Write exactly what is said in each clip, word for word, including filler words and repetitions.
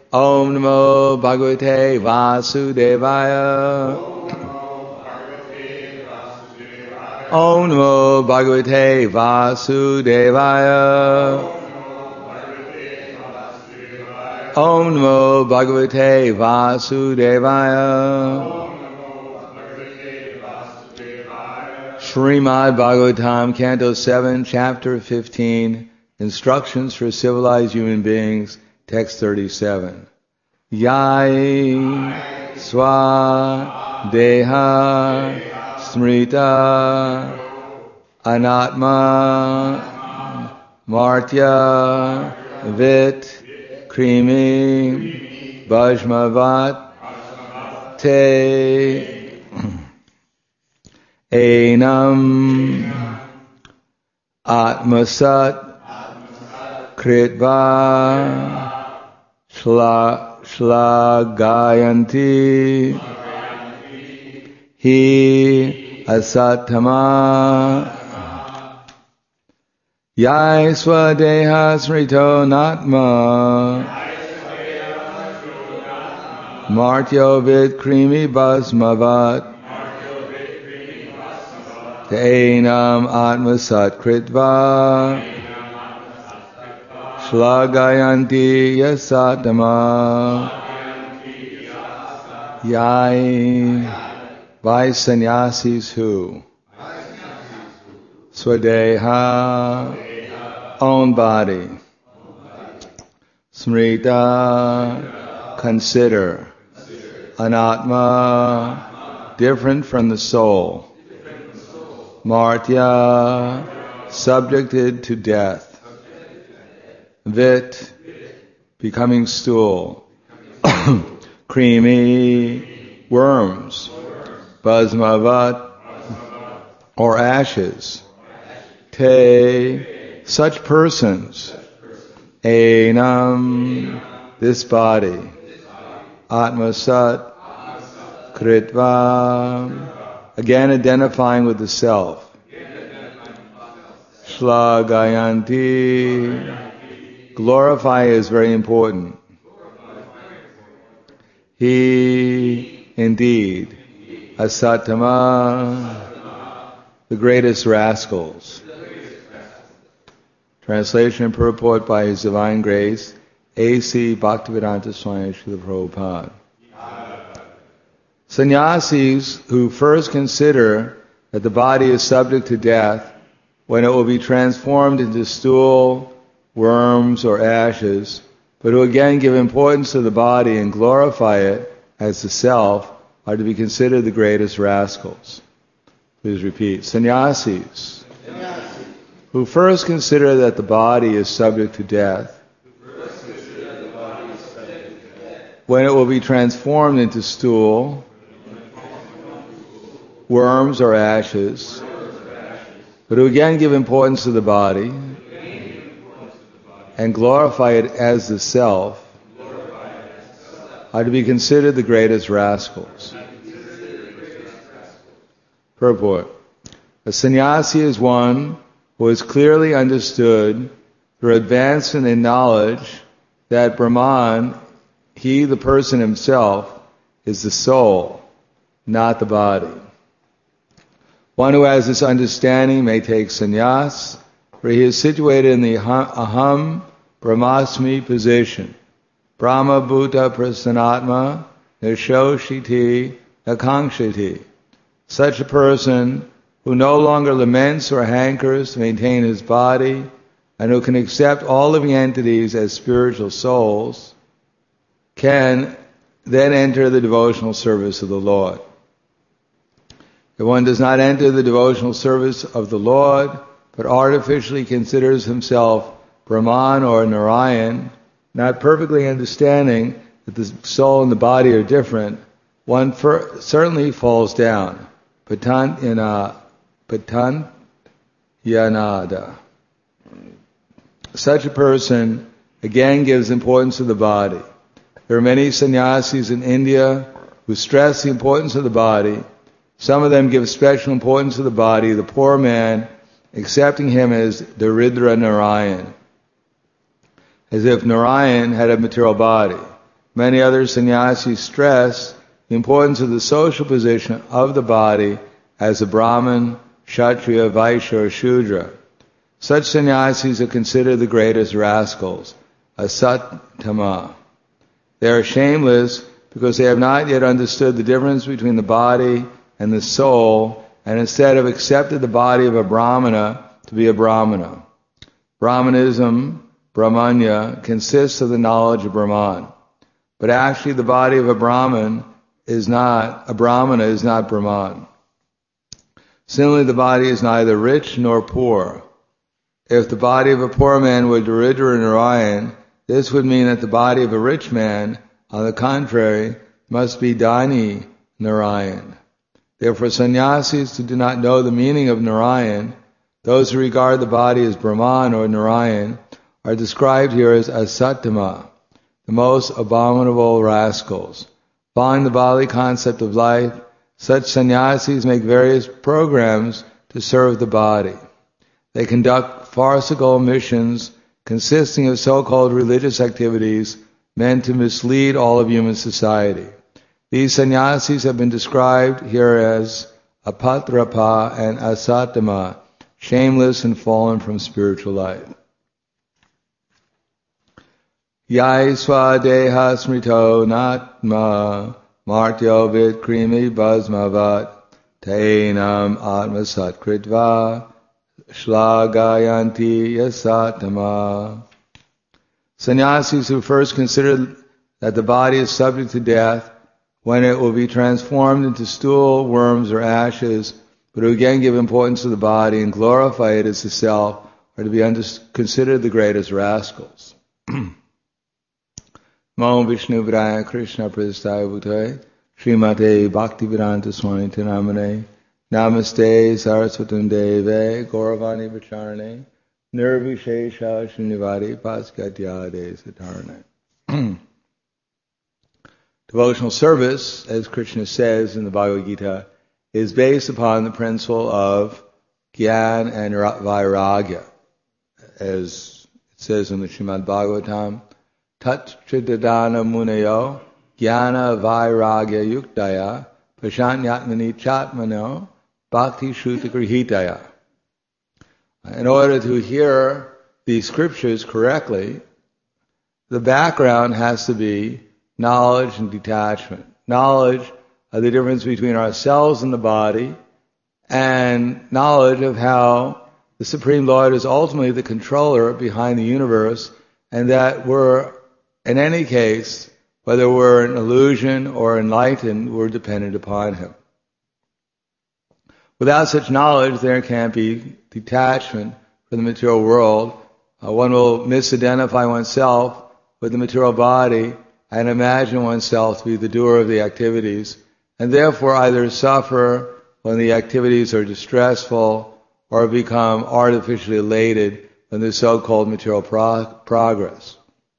Om Namo Bhagavate Vasudevaya. Om Namo Bhagavate Vasudevaya. Om Namo Bhagavate Vasudevaya. Srimad Bhagavatam, Canto seven, Chapter fifteen, Instructions for Civilized Human Beings, Text thirty-seven. Yai Swa Deha Smrita Anatma Martya Vit Krimi Bhajmavat Te Enam Atmasat Kritva Shla Shlagayanti Hi Asatama Yai Swadeha Smrito Natma Martyo Vid Krimi Basmavat Tainam Atmasat Kritva Shlagayanti Yasatama Yai by sannyasis who Swadeha own body Smrita consider Anatma different from the soul Martya subjected to death Vit becoming stool Creamy worms Bhasmavat or ashes Te such persons Enam this body Atmasat Kritva again identifying with the self Shlagayanti glorify is very important. He indeed Asatama the greatest rascals. Translation and purport by His Divine Grace A C Bhaktivedanta Swami Srila Prabhupada. Sannyasis who first consider that the body is subject to death when it will be transformed into stool, worms, or ashes, but who again give importance to the body and glorify it as the self, are to be considered the greatest rascals. Please repeat. Sannyasis who first consider that the body is subject to death when it will be transformed into stool, worms or ashes, but who again give importance to the body and glorify it as the self, are to be considered the greatest rascals. Purport. A sannyasi is one who has clearly understood through advancement in knowledge that Brahman, he, the person himself, is the soul, not the body. One who has this understanding may take sannyas, where he is situated in the aham brahmasmi position. Brahma bhuta prasanatma nisho shiti akankshati. Such a person who no longer laments or hankers to maintain his body and who can accept all living entities as spiritual souls can then enter the devotional service of the Lord. If one does not enter the devotional service of the Lord, but artificially considers himself Brahman or Narayan, not perfectly understanding that the soul and the body are different, one for, certainly falls down. Patanyana, Patanyanada. Such a person again gives importance to the body. There are many sannyasis in India who stress the importance of the body. Some of them give special importance to the body, the poor man, accepting him as Daridra Narayan, as if Narayan had a material body. Many other sannyasis stress the importance of the social position of the body as a Brahmin, Kshatriya, Vaishya, or Shudra. Such sannyasis are considered the greatest rascals, asattama. They are shameless because they have not yet understood the difference between the body and the soul, and instead have accepted the body of a Brahmana to be a Brahmana. Brahmanism, Brahmanya, consists of the knowledge of Brahman. But actually the body of a Brahman is not, a Brahmana is not Brahman. Similarly, the body is neither rich nor poor. If the body of a poor man were Daridra Narayan, this would mean that the body of a rich man, on the contrary, must be Dhani Narayan. Therefore, sannyasis who do not know the meaning of Narayan, those who regard the body as Brahman or Narayan, are described here as asattama, the most abominable rascals. Following the Bali concept of life, such sannyasis make various programs to serve the body. They conduct farcical missions consisting of so-called religious activities meant to mislead all of human society. These sannyasis have been described here as apatrapa and asattama, shameless and fallen from spiritual life. Yai swadeha smrito natma martyo vid krimi bhasmavat tainam atmasat kritva shlagayanti yasattama. Sannyasis who first considered that the body is subject to death when it will be transformed into stool, worms, or ashes, but who again give importance to the body and glorify it as the self, are to be under- considered the greatest rascals. Namo Vishnu Vidaya Krishna Prasthaya Bhutaya Srimate Bhaktivedanta Swami Namane Namaste Saraswatam Deve Gauravani Vacharane Nirvishesha Srinivadi Paskatyade Satarane. Devotional service, as Krishna says in the Bhagavad Gita, is based upon the principle of Gyan and Vairagya. As it says in the Srimad Bhagavatam, Tat Chidadana Munayo Jnana Vairagya Yuktaya Pashanyatmani Chatmano Bhakti Shruta Grihitaya. In order to hear these scriptures correctly, the background has to be knowledge and detachment. Knowledge of the difference between ourselves and the body, and knowledge of how the Supreme Lord is ultimately the controller behind the universe, and that we're, in any case, whether we're an illusion or enlightened, we're dependent upon Him. Without such knowledge, there can't be detachment from the material world. Uh, one will misidentify oneself with the material body and imagine oneself to be the doer of the activities, and therefore either suffer when the activities are distressful or become artificially elated when there's so-called material pro- progress.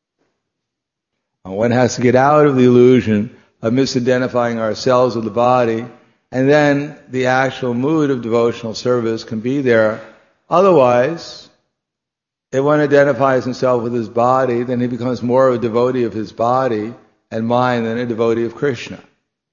One has to get out of the illusion of misidentifying ourselves with the body, and then the actual mood of devotional service can be there. Otherwise, if one identifies himself with his body, then he becomes more of a devotee of his body and mind than a devotee of Krishna.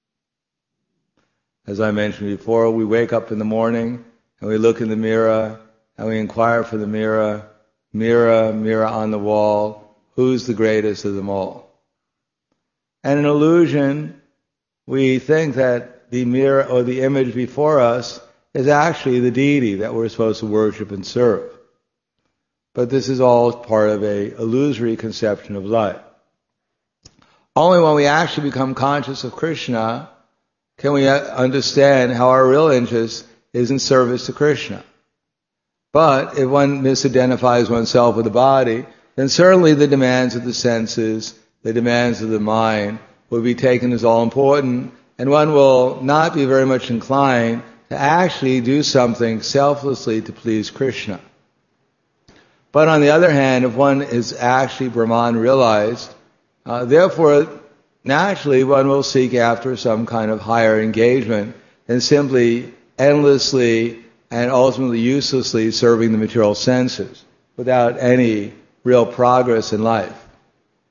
As I mentioned before, we wake up in the morning and we look in the mirror and we inquire for the mirror, mirror, mirror on the wall, who's the greatest of them all? And in illusion, we think that the mirror or the image before us is actually the deity that we're supposed to worship and serve. But this is all part of a illusory conception of life. Only when we actually become conscious of Krishna can we understand how our real interest is in service to Krishna. But if one misidentifies oneself with the body, then certainly the demands of the senses, the demands of the mind will be taken as all important, and one will not be very much inclined to actually do something selflessly to please Krishna. But on the other hand, if one is actually Brahman realized, uh, therefore, naturally one will seek after some kind of higher engagement than simply endlessly and ultimately uselessly serving the material senses without any real progress in life.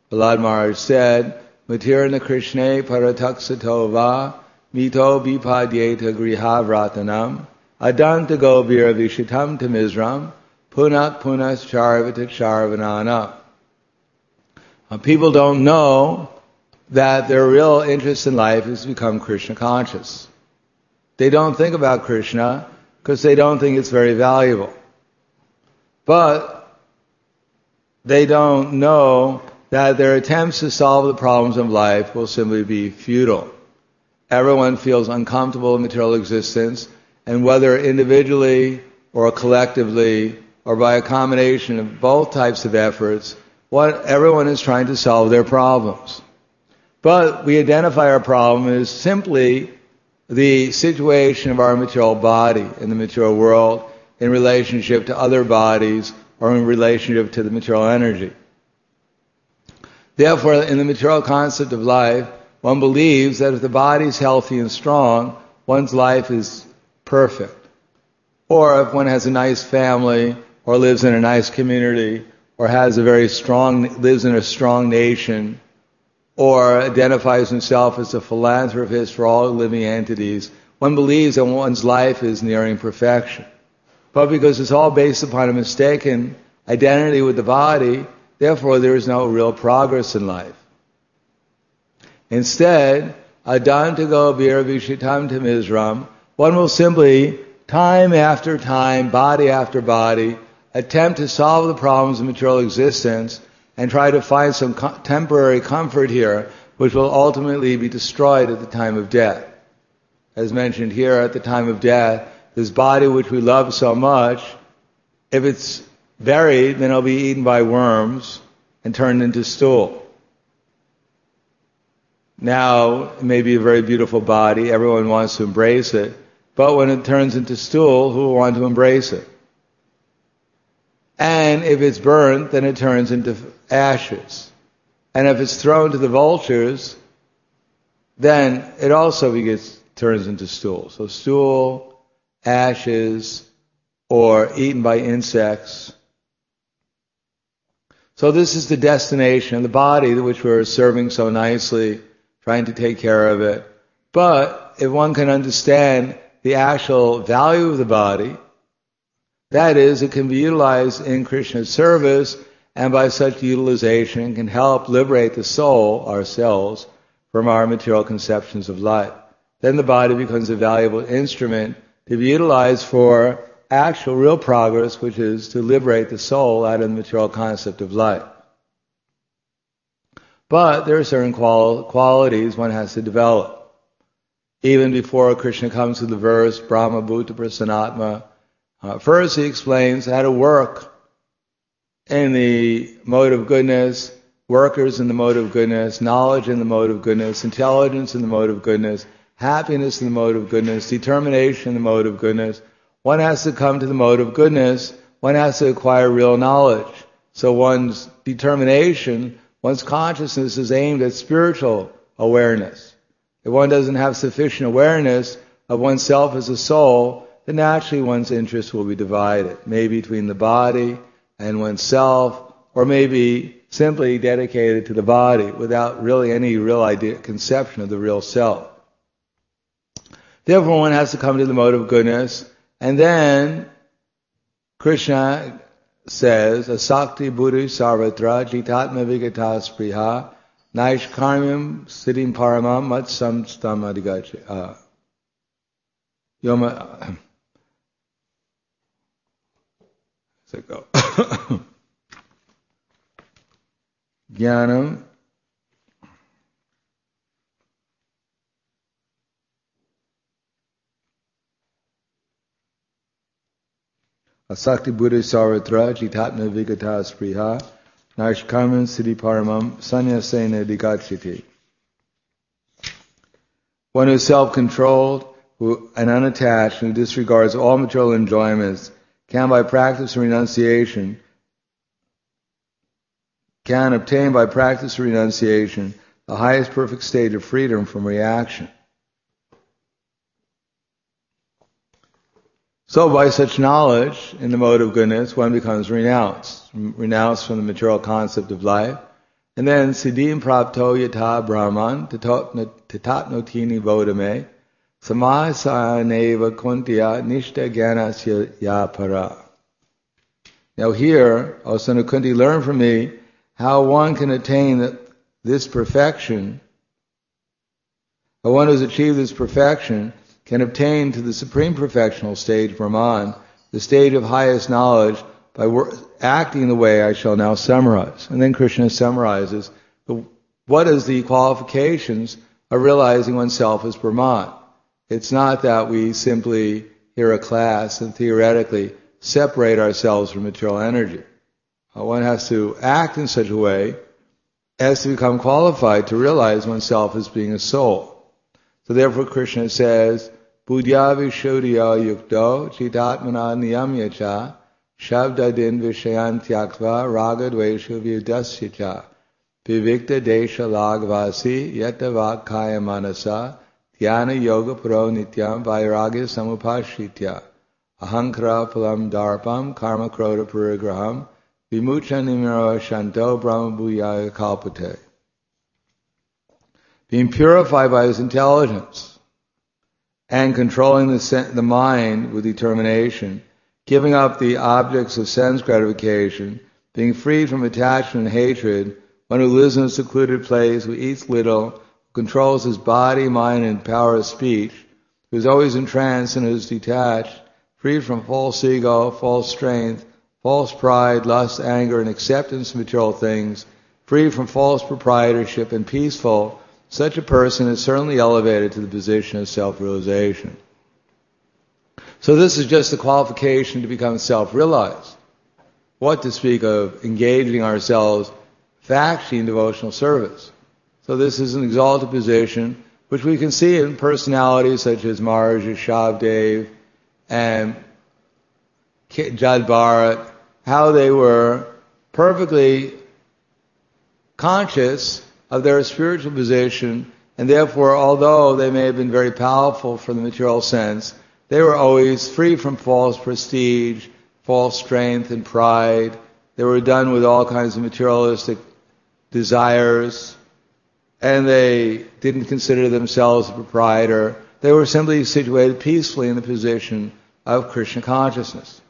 Prahlad Maharaj said, Matirna Krishne Parataksato va mito bipadyeta grihavratanam adanta govira vishitam tamizram punak punas charvata charvanana. People don't know that their real interest in life is to become Krishna conscious. They don't think about Krishna because they don't think it's very valuable. But they don't know that their attempts to solve the problems of life will simply be futile. Everyone feels uncomfortable in material existence, and whether individually or collectively or by a combination of both types of efforts, what everyone is trying to solve their problems. But we identify our problem as simply the situation of our material body in the material world in relationship to other bodies or in relationship to the material energy. Therefore, in the material concept of life, one believes that if the body is healthy and strong, one's life is perfect. Or if one has a nice family, or lives in a nice community, or has a very strong, lives in a strong nation, or identifies himself as a philanthropist for all living entities, one believes that one's life is nearing perfection. But because it's all based upon a mistaken identity with the body, therefore there is no real progress in life. Instead, adantago biravishitam tamizram, one will simply, time after time, body after body, attempt to solve the problems of material existence and try to find some co- temporary comfort here, which will ultimately be destroyed at the time of death. As mentioned here, at the time of death, this body which we love so much, if it's buried, then it'll be eaten by worms and turned into stool. Now, it may be a very beautiful body, everyone wants to embrace it, but when it turns into stool, who will want to embrace it? And if it's burnt, then it turns into ashes. And if it's thrown to the vultures, then it also gets, turns into stool. So stool, ashes, or eaten by insects. So this is the destination of the body, which we're serving so nicely, trying to take care of it. But if one can understand the actual value of the body, that is, it can be utilized in Krishna's service, and by such utilization can help liberate the soul, ourselves, from our material conceptions of life. Then the body becomes a valuable instrument to be utilized for actual real progress, which is to liberate the soul out of the material concept of life. But there are certain qual- qualities one has to develop. Even before Krishna comes to the verse, Brahma Bhuta Prasanatma, Uh, first, he explains how to work in the mode of goodness, workers in the mode of goodness, knowledge in the mode of goodness, intelligence in the mode of goodness, happiness in the mode of goodness, determination in the mode of goodness. One has to come to the mode of goodness. One has to acquire real knowledge. So one's determination, one's consciousness is aimed at spiritual awareness. If one doesn't have sufficient awareness of oneself as a soul, then naturally one's interest will be divided, maybe between the body and oneself, or maybe simply dedicated to the body without really any real idea, conception of the real self. Therefore one has to come to the mode of goodness, and then Krishna says, Asakti buddhi sarvatra jitatma vigata spriha naishkarmyam siddhim paramam matsam stam adigachi. Yoma... So go. Jnanam Asakti buddhi sarvatra jitatma vigata spriha naishkarman siddhi paramam sanyasena digachiti. One who is self-controlled who, and unattached, who disregards all material enjoyments, can by practice of renunciation, can obtain by practice of renunciation the highest perfect state of freedom from reaction. So by such knowledge in the mode of goodness, one becomes renounced, renounced from the material concept of life. And then siddhim prapto yata brahman tatatnotini bodhame samasaneva kuntya nishta gyanasya yapara. Now here, O son of Kunti, learn from me how one can attain this perfection. How one who's achieved this perfection can obtain to the supreme perfectional stage, Brahman, the stage of highest knowledge, by wor- acting the way I shall now summarize. And then Krishna summarizes the, what is the qualifications of realizing oneself as Brahman. It's not that we simply hear a class and theoretically separate ourselves from material energy. Uh, one has to act in such a way as to become qualified to realize oneself as being a soul. So therefore Krishna says, Buddhya vishodhya yukto chitatmana niyamya cha shabdadin vishayan tyakva raga dvesha vyudasya cha vivikta desha lagvasi yatavat kaya manasa dhyana yoga paro nityam vairagya samupashitya ahankara phalam darpam karma krodha parigraham vimucha nimiro shanto brahma bhuyaya kalpate. Being purified by his intelligence and controlling the, sen- the mind with determination, giving up the objects of sense gratification, being freed from attachment and hatred, one who lives in a secluded place, who eats little, who controls his body, mind, and power of speech, who is always entranced and is detached, freed from false ego, false strength, false pride, lust, anger, and acceptance of material things, free from false proprietorship and peaceful, such a person is certainly elevated to the position of self-realization. So this is just the qualification to become self-realized. What to speak of engaging ourselves factually in devotional service. So this is an exalted position which we can see in personalities such as Maharaj Shabdev and Jad Bharat, how they were perfectly conscious of their spiritual position, and therefore, although they may have been very powerful from the material sense, they were always free from false prestige, false strength and pride. They were done with all kinds of materialistic desires, and they didn't consider themselves a proprietor. They were simply situated peacefully in the position of Krishna consciousness.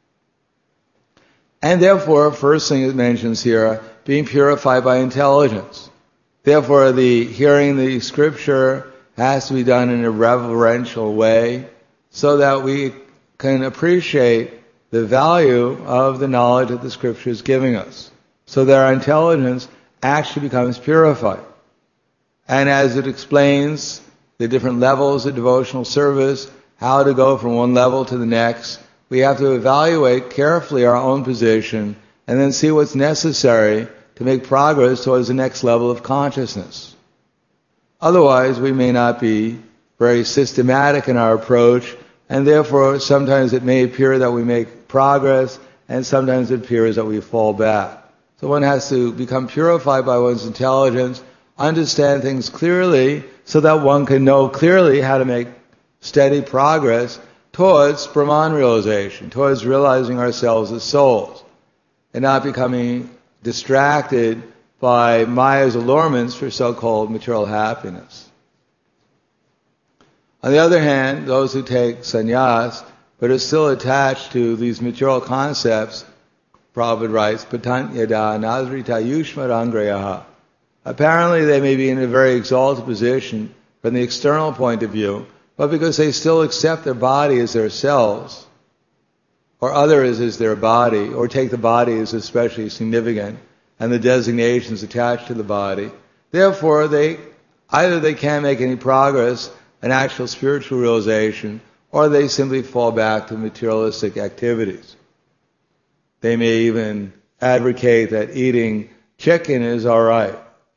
And therefore, first thing it mentions here, being purified by intelligence. Therefore, the hearing the scripture has to be done in a reverential way so that we can appreciate the value of the knowledge that the scripture is giving us, so that our intelligence actually becomes purified. And as it explains the different levels of devotional service, how to go from one level to the next, we have to evaluate carefully our own position and then see what's necessary to make progress towards the next level of consciousness. Otherwise, we may not be very systematic in our approach, and therefore sometimes it may appear that we make progress, and sometimes it appears that we fall back. So one has to become purified by one's intelligence, understand things clearly, so that one can know clearly how to make steady progress towards Brahman realization, towards realizing ourselves as souls, and not becoming distracted by Maya's allurements for so-called material happiness. On the other hand, those who take sannyas but are still attached to these material concepts, Prabhupada writes, patant yada nazrita yushmarangrayaha. Apparently they may be in a very exalted position from the external point of view, but because they still accept their body as their selves, or others as their body, or take the body as especially significant, and the designations attached to the body. Therefore, they either they can't make any progress in actual spiritual realization, or they simply fall back to materialistic activities. They may even advocate that eating chicken is all right,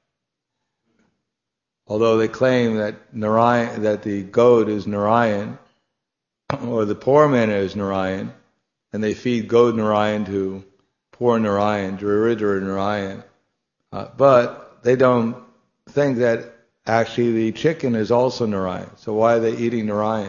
although they claim that Narayan, that the goat is Narayan, or the poor man is Narayan, and they feed goat Narayan to poor Narayan, Dridra Narayan. Uh, but they don't think that actually the chicken is also Narayan. So why are they eating Narayan?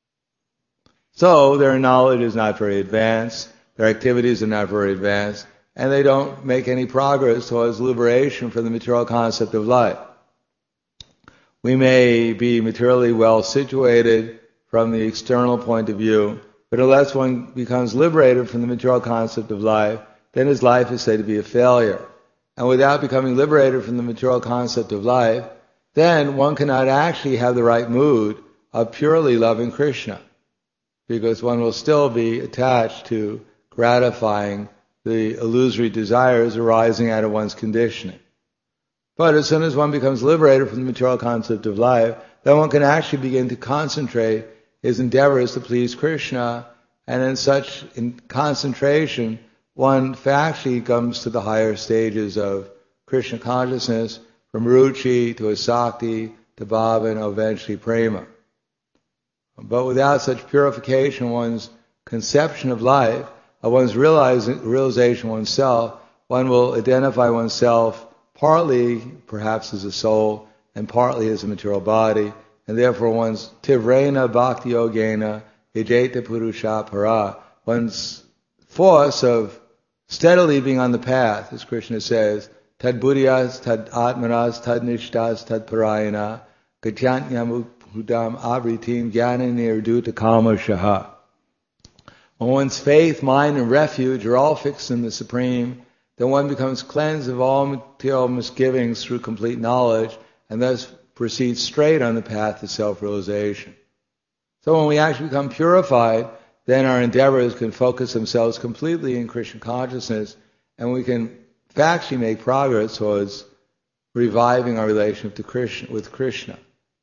So their knowledge is not very advanced, their activities are not very advanced, and they don't make any progress towards liberation from the material concept of life. We may be materially well situated from the external point of view, but unless one becomes liberated from the material concept of life, then his life is said to be a failure. And without becoming liberated from the material concept of life, then one cannot actually have the right mood of purely loving Krishna, because one will still be attached to gratifying the illusory desires arising out of one's conditioning. But as soon as one becomes liberated from the material concept of life, then one can actually begin to concentrate his endeavors to please Krishna, and in such in concentration, one actually comes to the higher stages of Krishna consciousness, from ruchi to asakti to bhava and eventually prema. But without such purification, one's conception of life, of one's realization of oneself, one will identify oneself partly perhaps as a soul and partly as a material body, and therefore one's tivrena bhakti yogena yajeta purusha para, one's force of steadily being on the path, as Krishna says, tad buddhyas, tad atmanas, tad nishtas, tad parayana, gatyantnyam hudam avritim jnana nirduta kama shaha. When one's faith, mind, and refuge are all fixed in the Supreme, then one becomes cleansed of all material misgivings through complete knowledge, and thus proceeds straight on the path to self-realization. So when we actually become purified, then our endeavors can focus themselves completely in Krishna consciousness, and we can actually make progress towards reviving our relationship to Krishna, with Krishna.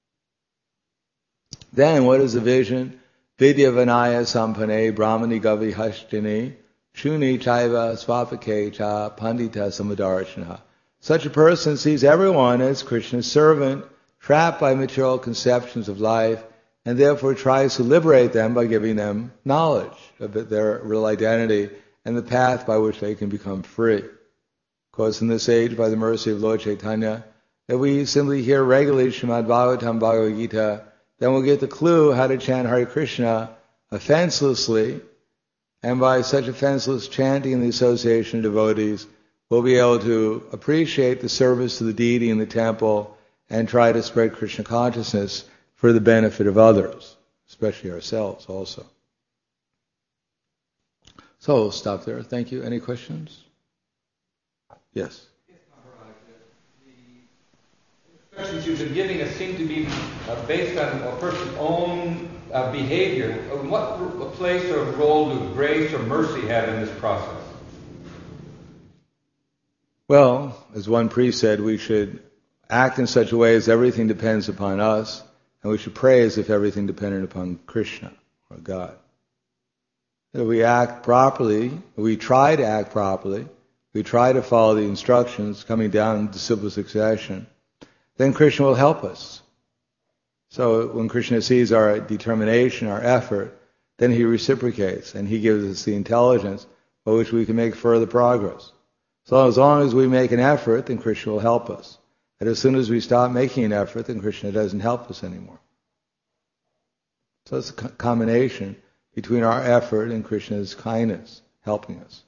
Then, what is the vision? Vidya Vinaya Sampane Brahmani Gavi Hashtini Shuni Chaiva Swapake Cha Pandita Samadarshana. Such a person sees everyone as Krishna's servant, trapped by material conceptions of life, and therefore tries to liberate them by giving them knowledge of their real identity and the path by which they can become free. Of course, in this age, by the mercy of Lord Chaitanya, if we simply hear regularly Srimad Bhagavatam, Bhagavad Gita, then we'll get the clue how to chant Hare Krishna offenselessly, and by such offenseless chanting and the association of devotees, we'll be able to appreciate the service to the deity in the temple and try to spread Krishna consciousness for the benefit of others, especially ourselves also. So we'll stop there. Thank you. Any questions? Yes. The instructions you've been giving us seem to be uh, based on a person's own uh, behavior. What place or role do grace or mercy have in this process? Well, as one priest said, we should act in such a way as everything depends upon us, and we should pray as if everything depended upon Krishna or God. If we act properly, we try to act properly, we try to follow the instructions coming down in disciple succession, then Krishna will help us. So when Krishna sees our determination, our effort, then he reciprocates and he gives us the intelligence by which we can make further progress. So as long as we make an effort, then Krishna will help us. And as soon as we stop making an effort, then Krishna doesn't help us anymore. So it's a combination between our effort and Krishna's kindness, helping us.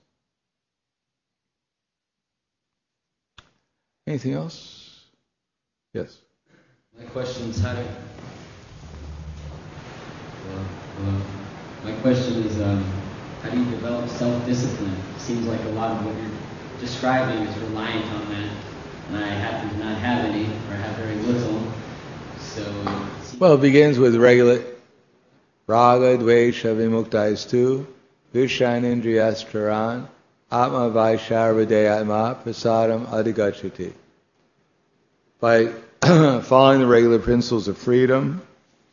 Anything else? Yes. My question is how to... Hello? Hello? My question is um, how do you develop self-discipline? It seems like a lot of what you're describing is reliant on that. And I happen to not have any, or have very little. So... Well, it begins with regular... Raga dvesha vimuktaisthu vishainindriyastraran atma vaisharvadeyatma prasadam adhigachati. By following the regular principles of freedom,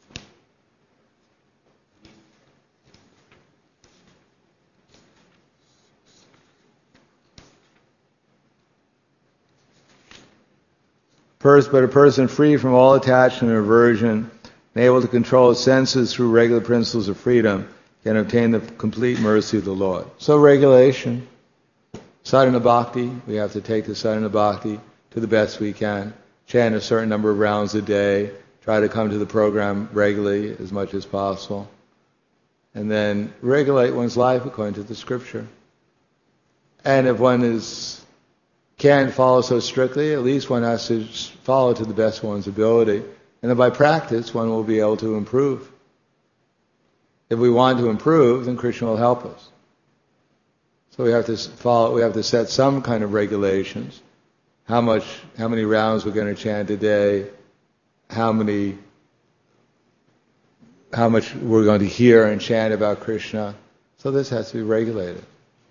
First, but a person free from all attachment and aversion, and able to control his senses through regular principles of freedom, can obtain the complete mercy of the Lord. So regulation, sadhana bhakti, we have to take the sadhana bhakti to the best we can, chant a certain number of rounds a day, try to come to the program regularly as much as possible, and then regulate one's life according to the scripture. And if one is can't follow so strictly, at least one has to follow to the best of one's ability. And then by practice, one will be able to improve. If we want to improve, then Krishna will help us. So we have to follow. We have to set some kind of regulations. How much, how many rounds we're going to chant a day, how many, how much we're going to hear and chant about Krishna. So this has to be regulated.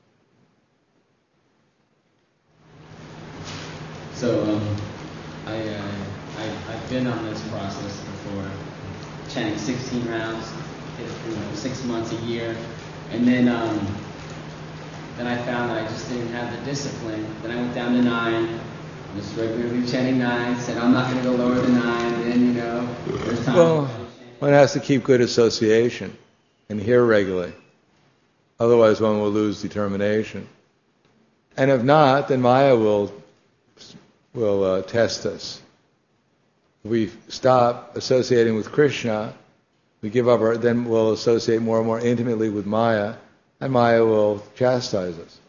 So um, I, uh, I I've been on this process before, chanting sixteen rounds, you know, six months, a year, and then um, then I found that I just didn't have the discipline. Then I went down to nine. Just regularly chanting nine, said I'm not going to go lower than nine, and then, you know, there's time. Well, one has to keep good association and hear regularly. Otherwise one will lose determination. And if not, then Maya will will uh, test us. If we stop associating with Krishna, we give up our, then we'll associate more and more intimately with Maya, and Maya will chastise us.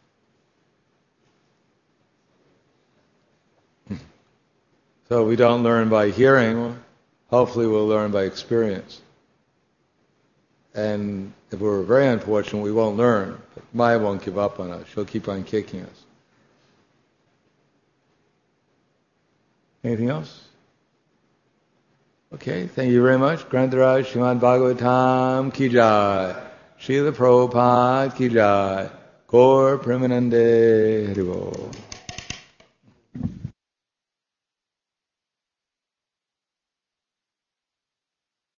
So we don't learn by hearing, hopefully we'll learn by experience. And if we're very unfortunate, we won't learn. But Maya won't give up on us. She'll keep on kicking us. Anything else? Okay, thank you very much. Grantaraj Srimad Bhagavatam Ki Jai. Srila Prabhupada Ki Jai. Gaur Premanande Haribo.